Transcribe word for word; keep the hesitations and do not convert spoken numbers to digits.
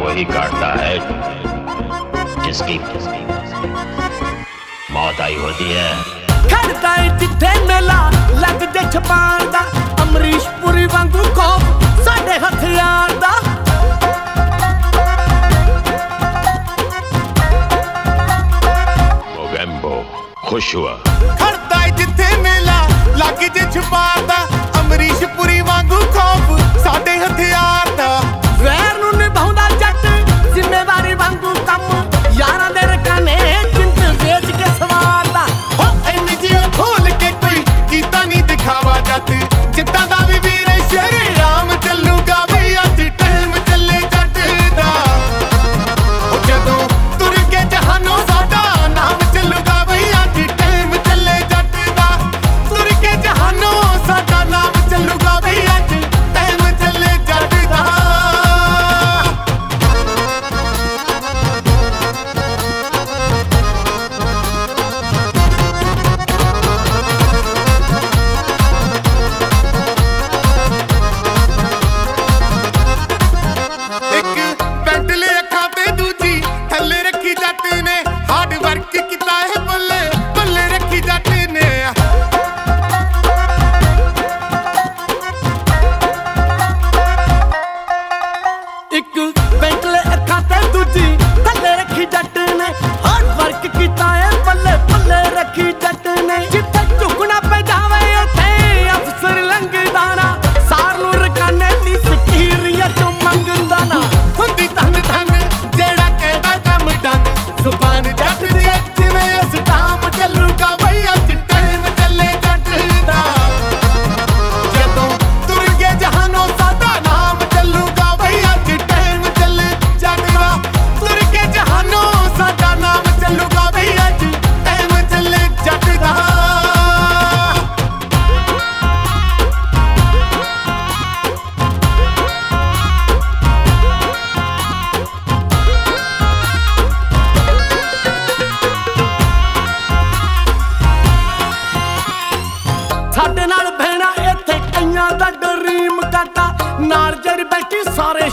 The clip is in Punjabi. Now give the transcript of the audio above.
वही काटता है जिसकी मौत आई होती है। खड़दा है जिथे मेला लगदे छपाण दा, अमरीश पुरी वांगू खौफ साडे हथियार दा। मोगेम्बो खुश हुआ। खड़दा है जिथे मेला लगदे छपाण दा, अमरीश पुरी वांगू खौफ साडे हथियार दा। वैर नूं निभाउंदा जट जिम्मेवारी वांगू कम, यारां दे रकाने जिंद वेच के सवारदा। हो इन्नी जियो खोल के कोई कीता नहीं दिखावा जट, जिद्दां दा भी वीर शेरे राम चलूगा भी अज टाइम चले जट दा। ओ जदों तुर के जहानों साडा नाम चलूगा भी अज टाइम चले जट दा। तुर के जहानों साडा नाम चलूगा भी अज टाइम चले जट दा। ਇੱਕ ਪੈਂਟਲੇ ਅੱਖਾਂ ਤੇ ਦੂਜੀ ਥੱਲੇ ਰੱਖੀ ਜੱਟ ਨੇ, ਹਾਰਡ ਵਰਕ ਕੀਤਾ ਹੈ ਬੱਲੇ ਬੱਲੇ ਰੱਖੀ ਜੱਟ ਨੇ। ਇੱਕ ਬੈਂਟਲੇ ਅੱਖਾਂ ਤੇ ਦੂਜੀ ਥੱਲੇ ਰੱਖੀ ਜੱਟ ਨੇ, ਹਾਰਡ ਵਰਕ ਕੀਤਾ ਏ ਬੱਲੇ ਬੱਲੇ ਰੱਖੀ ਜੱਟ ਨੇ। ਜਿੱਥੇ ਝੁਕਣਾ ਪੈ ਜਾਵੇ ਉੱਥੇ ਅਫਸਰ ਲੰਘਦਾ ਨਾ, ਸਾਰ ਨੂੰ ਰਕਾਨੇ ਦੀ ਸਕੀਰੀਆਂ ਚੋਂ ਮੰਗਦਾ ਨਾ। ਹੁੰਦੀ ਧੰਨ ਧੰਨ ਜਿਹੜਾ ਕਹਿੰਦਾ ਕੰਮ ਡਨ, ਜ਼ੁਬਾਨ ਜੱਟ ਦੀ ਜਿਵੇਂ ਸਟਾਮ ਚੱਲੂਗਾ ਬਈ ਅੱਜ ਟਾਈਮ ਚੱਲੇ ਜੱਟ ਦਾ। ਜਦੋਂ ਤੁਰ ਕੇ ਜਹਾਨੋਂ ਸਾਡਾ ਨਾਮ ਚੱਲੂਗਾ ਬਈ ਅੱਜ ਟਾਈਮ ਚੱਲੇ ਜੱਟ ਦਾ। ਤੁਰ ਕੇ ਜਹਾਨੋਂ ਸਾਡਾ ਨਾਮ ਚੱਲੂਗਾ ਬਈ ਅੱਜ ਟਾਈਮ ਚੱਲੇ ਜੱਟ ਦਾ। ਸਾਡੇ ਨਾਲ ਬਹਿਣਾ ਇੱਥੇ ਕਈਆਂ ਦਾ ਡਰੀਮ ਕਾਟਾ, ਨਾਲ ਜਿਹੜੀ ਬੈਠੀ ਸਾਰੇ